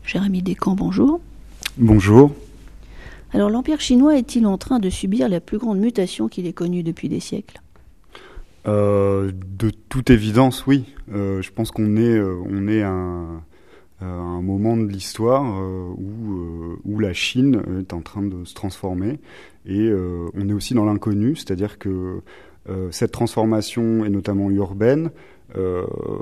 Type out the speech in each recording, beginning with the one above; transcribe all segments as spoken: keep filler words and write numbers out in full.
Jérémy Descamps, bonjour. Bonjour. Alors l'Empire chinois est-il en train de subir la plus grande mutation qu'il ait connue depuis des siècles ? euh, De toute évidence, oui. Euh, je pense qu'on est, euh, on est à un, à un moment de l'histoire euh, où, euh, où la Chine est en train de se transformer. Et euh, on est aussi dans l'inconnu, c'est-à-dire que euh, cette transformation, et notamment urbaine, euh,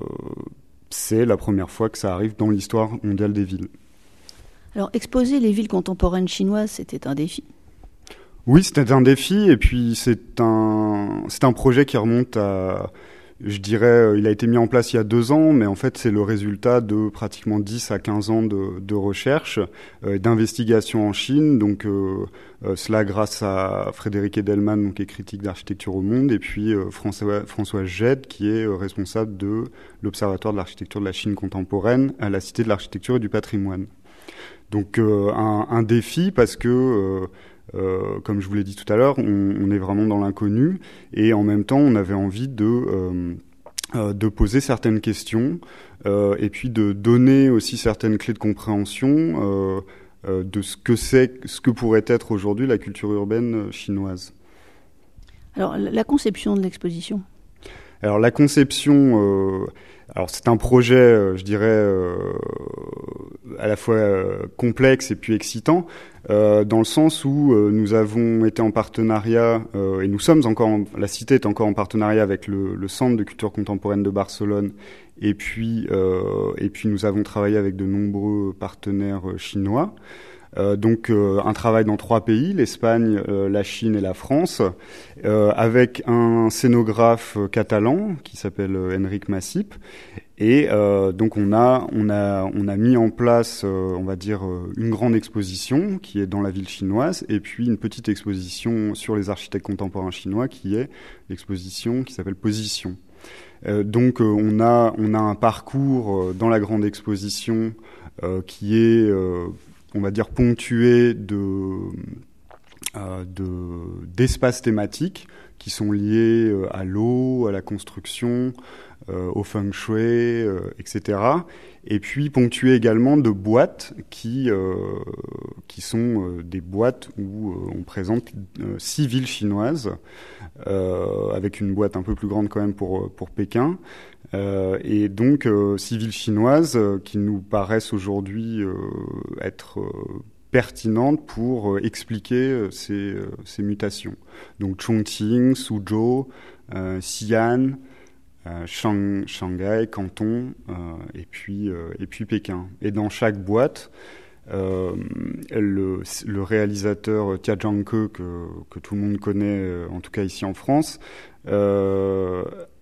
c'est la première fois que ça arrive dans l'histoire mondiale des villes. Alors, exposer les villes contemporaines chinoises, c'était un défi. Oui, c'était un défi, et puis c'est un, c'est un projet qui remonte à, je dirais, il a été mis en place il y a deux ans, mais en fait c'est le résultat de pratiquement dix à quinze ans de, de recherche, euh, d'investigation en Chine, donc euh, euh, cela grâce à Frédéric Edelman, donc, qui est critique d'architecture au Monde, et puis euh, François, François Gède, qui est euh, responsable de l'Observatoire de l'architecture de la Chine contemporaine à la Cité de l'architecture et du patrimoine. Donc euh, un, un défi parce que, euh, euh, comme je vous l'ai dit tout à l'heure, on, on est vraiment dans l'inconnu et en même temps on avait envie de, euh, euh, de poser certaines questions euh, et puis de donner aussi certaines clés de compréhension euh, euh, de ce que c'est, ce que pourrait être aujourd'hui la culture urbaine chinoise. Alors la conception de l'exposition. Alors la conception, euh, alors c'est un projet, euh, je dirais, euh, à la fois euh, complexe et puis excitant, euh, dans le sens où euh, nous avons été en partenariat, euh, et nous sommes encore, en, la Cité est encore en partenariat avec le, le Centre de culture contemporaine de Barcelone, et puis, euh, et puis nous avons travaillé avec de nombreux partenaires chinois. Euh, donc euh, un travail dans trois pays, l'Espagne, euh, la Chine et la France, euh, avec un scénographe catalan qui s'appelle euh, Enric Massip. Et euh, donc on a on a on a mis en place, euh, on va dire, euh, une grande exposition qui est dans la ville chinoise, et puis une petite exposition sur les architectes contemporains chinois qui est l'exposition qui s'appelle Position. Euh, donc euh, on a on a un parcours euh, dans la grande exposition euh, qui est euh, on va dire ponctué de, euh, de, d'espaces thématiques qui sont liés euh, à l'eau, à la construction, euh, au feng shui, euh, et cetera. Et puis ponctué également de boîtes qui, euh, qui sont euh, des boîtes où euh, on présente euh, six villes chinoises, euh, avec une boîte un peu plus grande quand même pour, pour Pékin. Euh, et donc euh, six villes chinoises euh, qui nous paraissent aujourd'hui euh, être euh, pertinentes pour euh, expliquer euh, ces, euh, ces mutations. Donc Chongqing, Suzhou, euh, Xi'an, euh, Shang, Shanghai, Canton euh, et puis euh, et puis Pékin. Et dans chaque boîte, euh, le, le réalisateur Tia Zhangke que que tout le monde connaît, en tout cas ici en France, euh,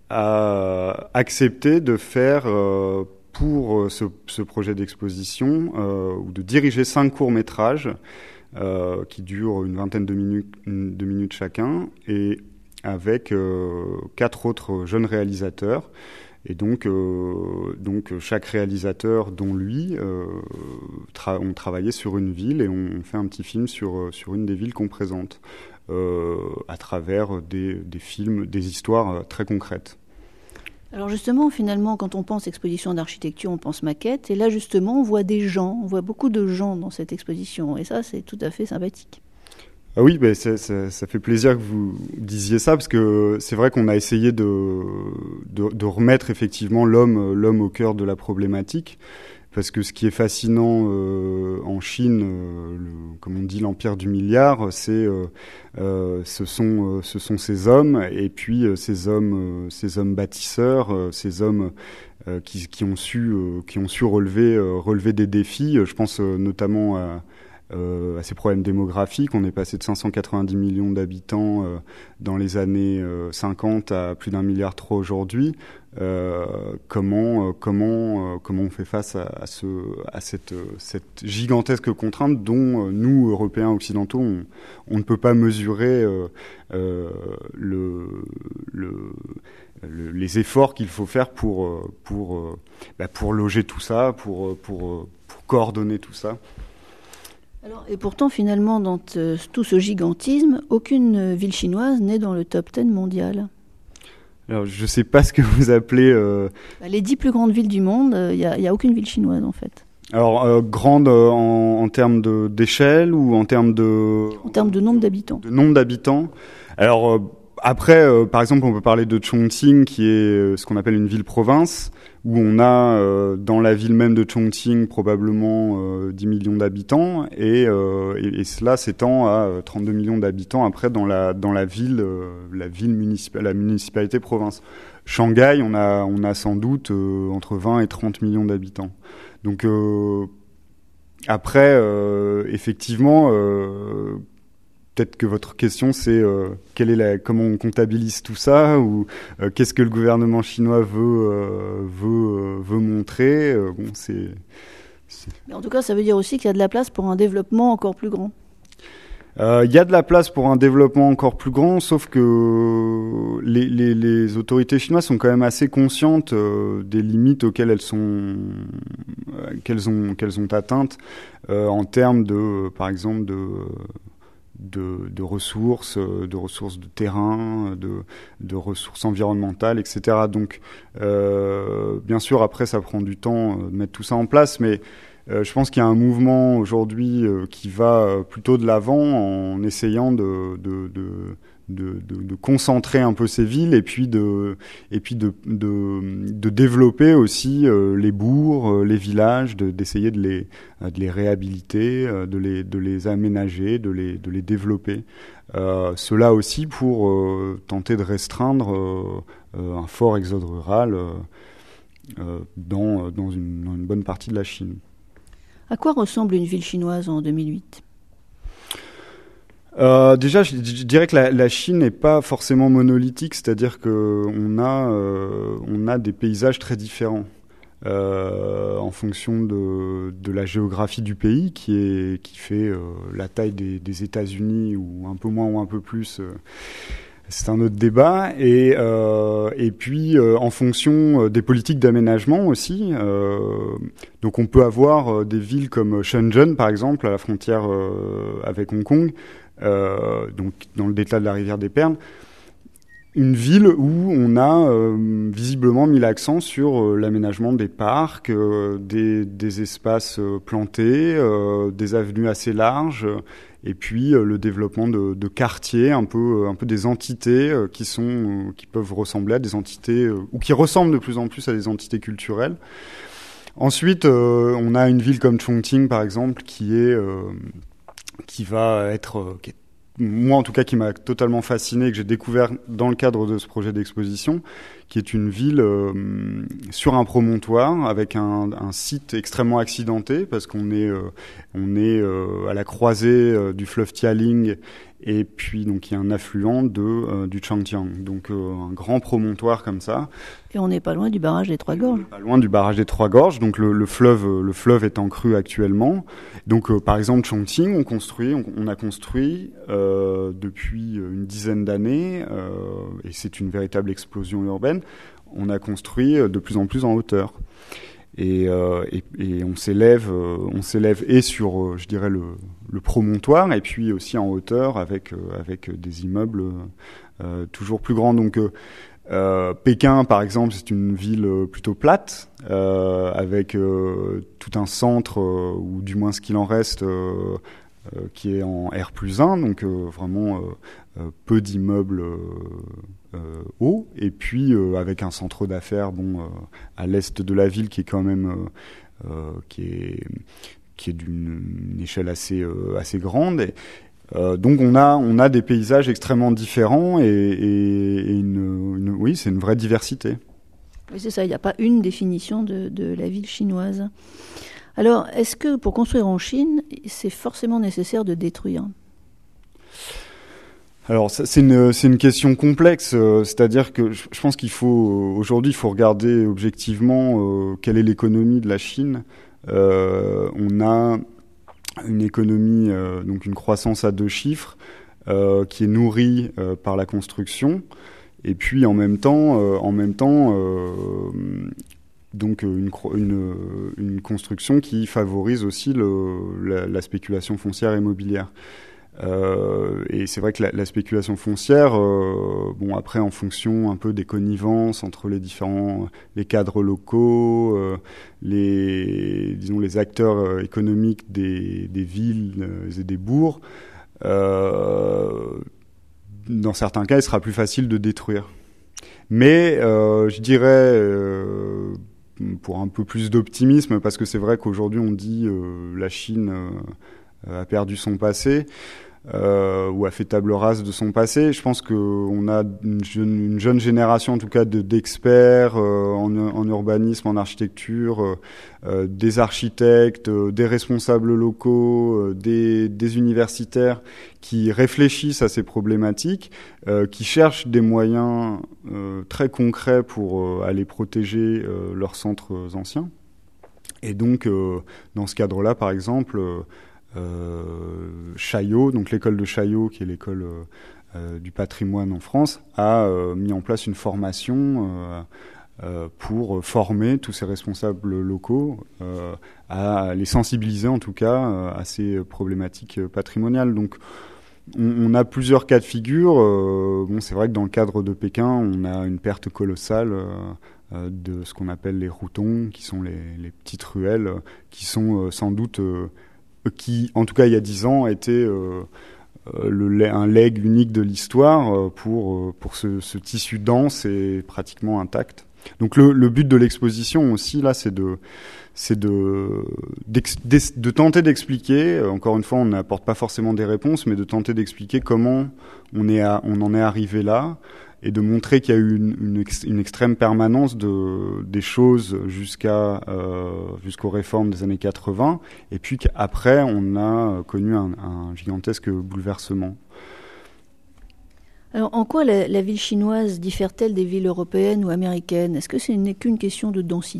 a accepté de faire euh, pour ce, ce projet d'exposition euh, ou de diriger cinq courts-métrages euh, qui durent une vingtaine de minutes, de minutes chacun, et avec euh, quatre autres jeunes réalisateurs. Et donc, euh, donc chaque réalisateur, dont lui, euh, tra- ont travaillé sur une ville et on fait un petit film sur, sur une des villes qu'on présente euh, à travers des, des films, des histoires très concrètes. Alors justement, finalement, quand on pense exposition d'architecture, on pense maquette. Et là, justement, on voit des gens, on voit beaucoup de gens dans cette exposition. Et ça, c'est tout à fait sympathique. Ah oui, bah ça, ça, ça fait plaisir que vous disiez ça, parce que c'est vrai qu'on a essayé de, de, de remettre effectivement l'homme, l'homme au cœur de la problématique. Parce que ce qui est fascinant euh, en Chine, euh, le, comme on dit l'empire du milliard, c'est euh, euh, ce sont euh, ce sont ces hommes, et puis euh, ces hommes euh, ces hommes bâtisseurs, euh, ces hommes euh, qui qui ont su euh, qui ont su relever euh, relever des défis. Je pense euh, notamment à Euh, à ces problèmes démographiques. On est passé de cinq cent quatre-vingt-dix millions d'habitants euh, dans les années euh, cinquante à plus d'un milliard trois aujourd'hui. Euh, comment, euh, comment, euh, comment on fait face à, à, ce, à cette, euh, cette gigantesque contrainte dont euh, nous, Européens occidentaux, on, on ne peut pas mesurer euh, euh, le, le, le, les efforts qu'il faut faire pour, pour, euh, bah, pour loger tout ça, pour, pour, pour coordonner tout ça. Alors, et pourtant, finalement, dans t- tout ce gigantisme, aucune ville chinoise n'est dans le top dix mondial. Alors, je ne sais pas ce que vous appelez... Euh... Les dix plus grandes villes du monde, il n'y a, a aucune ville chinoise, en fait. Alors, euh, grande euh, en, en termes de, d'échelle ou en termes de... En termes de nombre d'habitants. De nombre d'habitants. Alors, euh, après, euh, par exemple, on peut parler de Chongqing, qui est euh, ce qu'on appelle une ville-province, où on a euh, dans la ville même de Chongqing probablement euh, dix millions d'habitants, et, euh, et, et cela s'étend à euh, trente-deux millions d'habitants après dans la, dans la ville, euh, la ville municipale, la municipalité province. Shanghai, on a, on a sans doute euh, entre vingt et trente millions d'habitants. Donc euh, après, euh, effectivement, euh, peut-être que votre question c'est euh, quelle est la, comment on comptabilise tout ça, ou euh, qu'est-ce que le gouvernement chinois veut euh, veut euh, veut montrer. Euh, bon, c'est, c'est. Mais en tout cas, ça veut dire aussi qu'il y a de la place pour un développement encore plus grand. Il euh, y a de la place pour un développement encore plus grand, sauf que les, les, les autorités chinoises sont quand même assez conscientes euh, des limites auxquelles elles sont, euh, qu'elles ont, qu'elles ont atteintes euh, en termes de, par exemple, de, de, de ressources, de ressources de terrain, de, de ressources environnementales, et cetera. Donc, euh, bien sûr, après, ça prend du temps de mettre tout ça en place, mais Euh, je pense qu'il y a un mouvement aujourd'hui euh, qui va euh, plutôt de l'avant en essayant de, de, de, de, de, de concentrer un peu ces villes et puis de, et puis de, de, de développer aussi euh, les bourgs, euh, les villages, de, d'essayer de les, de les réhabiliter, euh, de, les, de les aménager, de les, de les développer. Euh, cela aussi pour euh, tenter de restreindre euh, euh, un fort exode rural euh, euh, dans, dans, une, dans une bonne partie de la Chine. À quoi ressemble une ville chinoise en deux mille huit ? Euh, déjà, je, je dirais que la, la Chine n'est pas forcément monolithique, c'est-à-dire qu'on a, euh, on a des paysages très différents euh, en fonction de, de la géographie du pays, qui, est, qui fait euh, la taille des, des États-Unis, ou un peu moins ou un peu plus. Euh, C'est un autre débat. Et, euh, et puis, euh, en fonction des politiques d'aménagement aussi. Euh, donc, on peut avoir euh, des villes comme Shenzhen, par exemple, à la frontière euh, avec Hong Kong, euh, donc dans le delta de la rivière des Perles. Une ville où on a euh, visiblement mis l'accent sur euh, l'aménagement des parcs, euh, des, des espaces euh, plantés, euh, des avenues assez larges, et puis euh, le développement de, de quartiers, un peu, un peu des entités euh, qui sont, euh, qui peuvent ressembler à des entités, euh, ou qui ressemblent de plus en plus à des entités culturelles. Ensuite, euh, on a une ville comme Chongqing, par exemple, qui est, euh, qui va être, euh, qui est moi en tout cas qui m'a totalement fasciné, que j'ai découvert dans le cadre de ce projet d'exposition, qui est une ville euh, sur un promontoire avec un, un site extrêmement accidenté, parce qu'on est, euh, on est euh, à la croisée euh, du fleuve Tialing, et puis donc il y a un affluent de, euh, du Changjiang, donc euh, un grand promontoire comme ça. Et on n'est pas loin du barrage des Trois Gorges. Pas loin du barrage des Trois Gorges, donc le, le fleuve, le fleuve est en crue actuellement. Donc euh, par exemple Chongqing, on construit, on, on a construit euh, depuis une dizaine d'années, euh, et c'est une véritable explosion urbaine. On a construit de plus en plus en hauteur. Et, euh, et, et on s'élève, euh, on s'élève et sur, euh, je dirais, le, le promontoire, et puis aussi en hauteur avec, euh, avec des immeubles euh, toujours plus grands. Donc, euh, euh, Pékin, par exemple, c'est une ville plutôt plate, euh, avec euh, tout un centre, euh, ou du moins ce qu'il en reste, euh, euh, qui est en R plus un, donc euh, vraiment euh, euh, peu d'immeubles euh, euh, hauts, et puis euh, avec un centre d'affaires bon, euh, à l'est de la ville qui est quand même euh, euh, qui est, qui est d'une échelle assez, euh, assez grande. Et, euh, donc on a, on a des paysages extrêmement différents, et, et, et une, une, oui, c'est une vraie diversité. Oui, c'est ça, il n'y a pas une définition de, de la ville chinoise. Alors, est-ce que pour construire en Chine, c'est forcément nécessaire de détruire ? Alors, ça, c'est une, c'est une question complexe. Euh, c'est-à-dire que je, je pense qu'il faut, aujourd'hui, il faut regarder objectivement euh, quelle est l'économie de la Chine. Euh, on a une économie, euh, donc une croissance à deux chiffres, euh, qui est nourrie euh, par la construction. Et puis, en même temps, euh, en même temps, euh, donc une, une, une construction qui favorise aussi le, la, la spéculation foncière et immobilière. Euh, et c'est vrai que la, la spéculation foncière, euh, bon après en fonction un peu des connivences entre les différents, les cadres locaux, euh, les disons les acteurs euh, économiques des, des villes euh, et des bourgs, euh, dans certains cas, il sera plus facile de détruire. Mais euh, je dirais euh, pour un peu plus d'optimisme, parce que c'est vrai qu'aujourd'hui on dit euh, la Chine euh, a perdu son passé. Euh, ou a fait table rase de son passé. Je pense qu'on a une jeune, une jeune génération, en tout cas, de, d'experts euh, en, en urbanisme, en architecture, euh, euh, des architectes, euh, des responsables locaux, euh, des, des universitaires qui réfléchissent à ces problématiques, euh, qui cherchent des moyens euh, très concrets pour euh, aller protéger euh, leurs centres anciens. Et donc, euh, dans ce cadre-là, par exemple, euh, Euh, Chaillot, donc l'école de Chaillot, qui est l'école euh, euh, du patrimoine en France, a euh, mis en place une formation euh, euh, pour former tous ces responsables locaux, euh, à les sensibiliser en tout cas euh, à ces problématiques patrimoniales. Donc on, on a plusieurs cas de figure. Euh, bon, c'est vrai que dans le cadre de Pékin, on a une perte colossale euh, de ce qu'on appelle les routons, qui sont les, les petites ruelles, qui sont euh, sans doute euh, qui, en tout cas il y a dix ans, était euh, le, un legs unique de l'histoire euh, pour, pour ce, ce tissu dense et pratiquement intact. Donc le, le but de l'exposition aussi, là, c'est de, c'est de, de tenter d'expliquer, encore une fois, on n'apporte pas forcément des réponses, mais de tenter d'expliquer comment on, est à, on en est arrivé là, et de montrer qu'il y a eu une, une, ex, une extrême permanence de, des choses jusqu'à, euh, jusqu'aux réformes des années quatre-vingts, et puis qu'après, on a connu un, un gigantesque bouleversement. Alors, en quoi la, la ville chinoise diffère-t-elle des villes européennes ou américaines ? Est-ce que ce n'est qu'une question de densité ?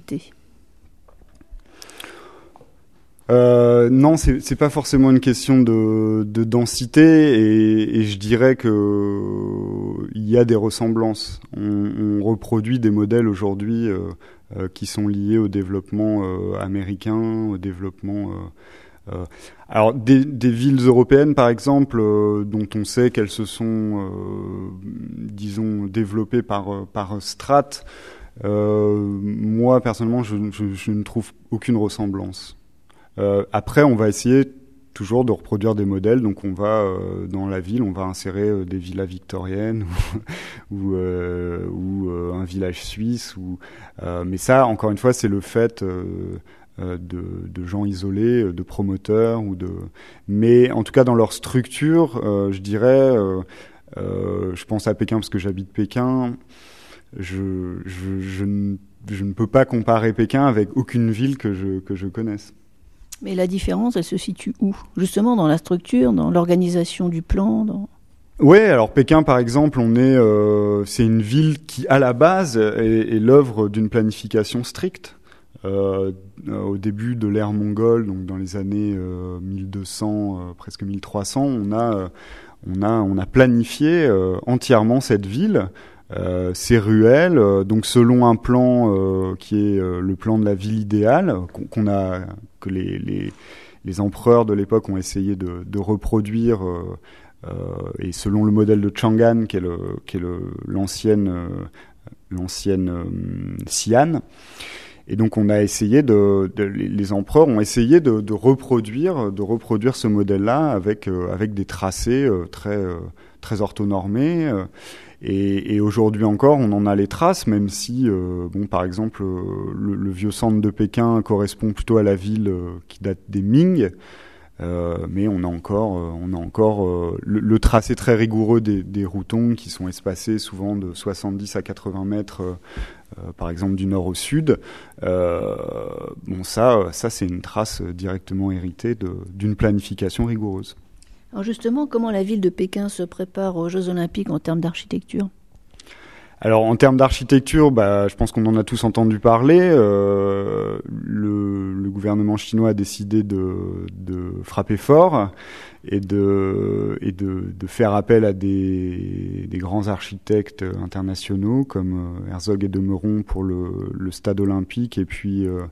Euh, non, c'est, c'est pas forcément une question de, de densité, et, et je dirais que il y a des ressemblances. On, on reproduit des modèles aujourd'hui euh, euh, qui sont liés au développement euh, américain, au développement. Euh, euh, alors, des, des villes européennes, par exemple, euh, dont on sait qu'elles se sont, euh, disons, développées par par strates. Euh, moi, personnellement, je, je, je ne trouve aucune ressemblance. Euh, après, on va essayer toujours de reproduire des modèles. Donc, on va euh, dans la ville, on va insérer euh, des villas victoriennes ou, ou, euh, ou euh, un village suisse. Ou, euh, mais ça, encore une fois, c'est le fait euh, euh, de, de gens isolés, de promoteurs ou de. Mais en tout cas, dans leur structure, euh, je dirais, euh, euh, je pense à Pékin parce que j'habite Pékin. Je, je, je, ne, je ne peux pas comparer Pékin avec aucune ville que je que je connaisse. Mais la différence, elle se situe où ? Justement dans la structure, dans l'organisation du plan dans... Oui, alors Pékin, par exemple, on est, euh, c'est une ville qui, à la base, est, est l'œuvre d'une planification stricte. Euh, au début de l'ère mongole, donc dans les années euh, mille deux cents, euh, presque mille trois cents, on a, euh, on a, on a planifié euh, entièrement cette ville. Euh, ces ruelles, euh, donc selon un plan euh, qui est euh, le plan de la ville idéale, qu'on, qu'on a, que les, les, les empereurs de l'époque ont essayé de, de reproduire, euh, euh, et selon le modèle de Chang'an, qui est, le, qui est le, l'ancienne, euh, l'ancienne euh, Xi'an. Et donc on a essayé de, de les empereurs ont essayé de, de reproduire, de reproduire ce modèle-là avec euh, avec des tracés euh, très euh, très orthonormés. Euh, Et, et aujourd'hui encore, on en a les traces, même si, euh, bon, par exemple, euh, le, le vieux centre de Pékin correspond plutôt à la ville euh, qui date des Ming, euh, mais on a encore, euh, on a encore euh, le, le tracé très rigoureux des, des routons qui sont espacés souvent de soixante-dix à quatre-vingts mètres, euh, euh, par exemple du nord au sud. Euh, bon, ça, ça c'est une trace directement héritée de, d'une planification rigoureuse. Alors justement, comment la ville de Pékin se prépare aux Jeux Olympiques en termes d'architecture ? Alors en termes d'architecture, bah, je pense qu'on en a tous entendu parler. Euh, le, le gouvernement chinois a décidé de, de frapper fort et de, et de, de faire appel à des, des grands architectes internationaux comme Herzog et de Meuron pour le, le stade olympique, et puis euh,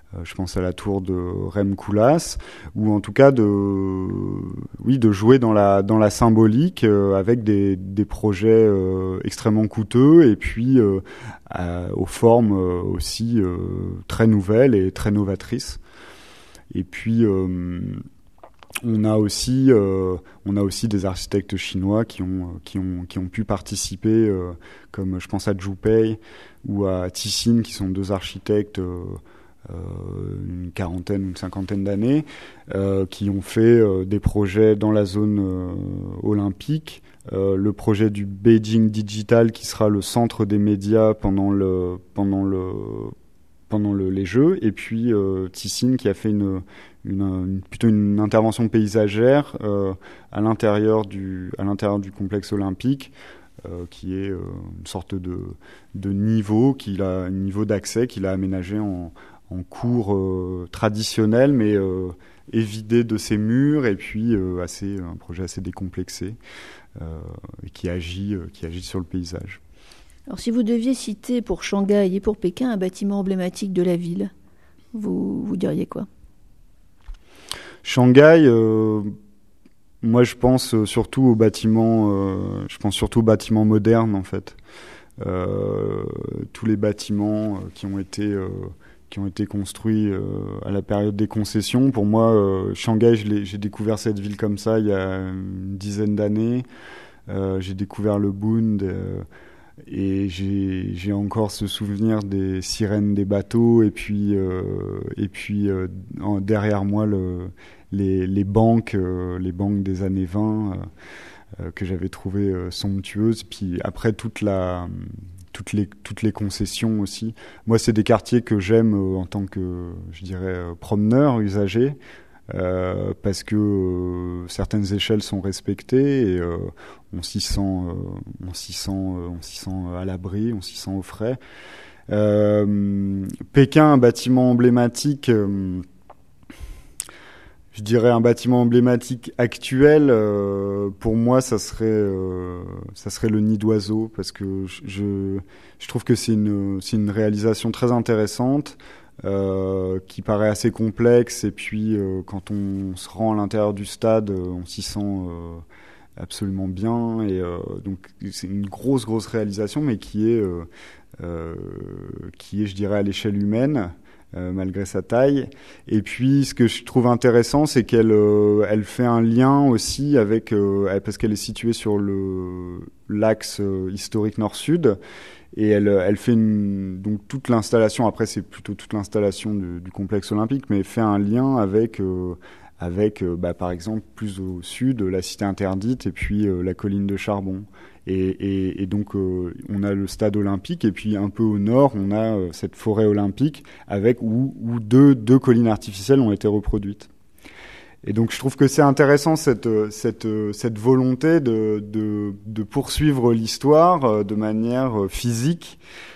Euh, je pense à la tour de Rem Koolhaas, ou en tout cas de, oui, de jouer dans la dans la symbolique euh, avec des des projets euh, extrêmement coûteux et puis euh, à, aux formes euh, aussi euh, très nouvelles et très novatrices. Et puis euh, on a aussi euh, on a aussi des architectes chinois qui ont qui ont qui ont pu participer, euh, comme je pense à Zhu Pei ou à Tixin, qui sont deux architectes euh, Euh, une quarantaine ou une cinquantaine d'années, euh, qui ont fait euh, des projets dans la zone euh, olympique. Euh, le projet du Beijing Digital, qui sera le centre des médias pendant le pendant le pendant le, les Jeux, et puis euh, Tixin qui a fait une, une, une plutôt une intervention paysagère euh, à l'intérieur du à l'intérieur du complexe olympique. Euh, qui est euh, une sorte de, de niveau qu'il a, un niveau d'accès qu'il a aménagé en, en cours euh, traditionnel, mais euh, évidé de ses murs, et puis euh, assez, un projet assez décomplexé euh, et qui agit, euh, qui agit sur le paysage. Alors, si vous deviez citer pour Shanghai et pour Pékin un bâtiment emblématique de la ville, vous, vous diriez quoi ? Shanghai, euh, moi je pense surtout aux bâtiments, euh, je pense surtout aux bâtiments modernes en fait. Euh, tous les bâtiments qui ont été euh, qui ont été construits euh, à la période des concessions. Pour moi, euh, Shanghai, je l'ai, j'ai découvert cette ville comme ça il y a une dizaine d'années. Euh, j'ai découvert le Bund euh, et j'ai, j'ai encore ce souvenir des sirènes des bateaux et puis euh, et puis euh, en, derrière moi le, les, les banques, euh, les banques des années vingt. Euh, Euh, que j'avais trouvé euh, somptueuse. Puis après, toute la, toutes, les, toutes les concessions aussi. Moi, c'est des quartiers que j'aime euh, en tant que, je dirais, euh, promeneur, usager, euh, parce que euh, certaines échelles sont respectées et euh, on s'y sent, euh, on s'y sent, euh, on s'y sent à l'abri, on s'y sent au frais. Euh, Pékin, un bâtiment emblématique... Euh, Je dirais un bâtiment emblématique actuel, euh, pour moi, ça serait, euh, ça serait le Nid d'Oiseau, parce que je, je trouve que c'est une, c'est une réalisation très intéressante, euh, qui paraît assez complexe, et puis euh, quand on se rend à l'intérieur du stade, on s'y sent euh, absolument bien, et euh, donc c'est une grosse, grosse réalisation, mais qui est, euh, euh, qui est, je dirais, à l'échelle humaine. Euh, malgré sa taille. Et puis, ce que je trouve intéressant, c'est qu'elle euh, elle fait un lien aussi avec, euh, parce qu'elle est située sur le l'axe euh, historique nord-sud, et elle, elle fait une, donc toute l'installation. Après, c'est plutôt toute l'installation du, du complexe olympique, mais fait un lien avec euh, avec, euh, bah, par exemple, plus au sud, la cité interdite, et puis euh, la colline de Charbon. Et, et, et donc, euh, on a le stade olympique, et puis un peu au nord, on a euh, cette forêt olympique, avec où, où deux, deux collines artificielles ont été reproduites. Et donc, je trouve que c'est intéressant cette, cette, cette volonté de, de, de poursuivre l'histoire de manière physique,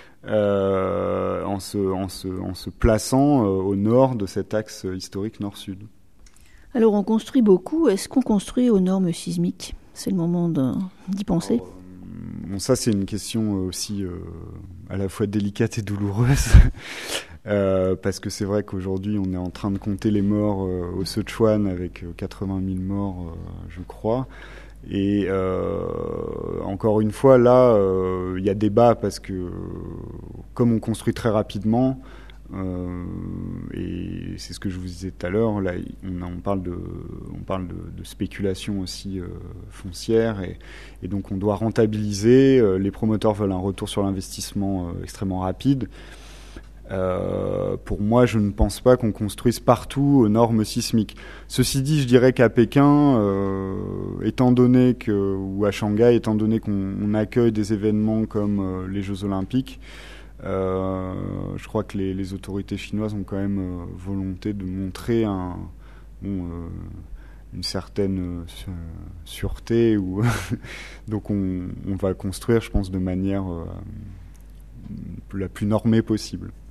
euh, en, se, en, se, en se plaçant euh, au nord de cet axe historique nord-sud. Alors, on construit beaucoup. Est-ce qu'on construit aux normes sismiques ? C'est le moment de, d'y penser. Alors, bon, ça, c'est une question aussi euh, à la fois délicate et douloureuse. euh, parce que c'est vrai qu'aujourd'hui, on est en train de compter les morts euh, au Sichuan avec euh, quatre-vingt mille morts, euh, je crois. Et euh, encore une fois, là, il euh, y a débat parce que euh, comme on construit très rapidement, Euh, et c'est ce que je vous disais tout à l'heure. Là, on, on parle de, on parle de, de spéculation aussi euh, foncière, et, et donc on doit rentabiliser. Euh, les promoteurs veulent un retour sur l'investissement euh, extrêmement rapide. Euh, pour moi, je ne pense pas qu'on construise partout aux normes sismiques. Ceci dit, je dirais qu'à Pékin, euh, étant donné que, ou à Shanghai, étant donné qu'on on accueille des événements comme euh, les Jeux Olympiques. Euh, je crois que les, les autorités chinoises ont quand même euh, volonté de montrer un, bon, euh, une certaine euh, sûreté. Ou donc on, on va construire, je pense, de manière euh, la plus normée possible.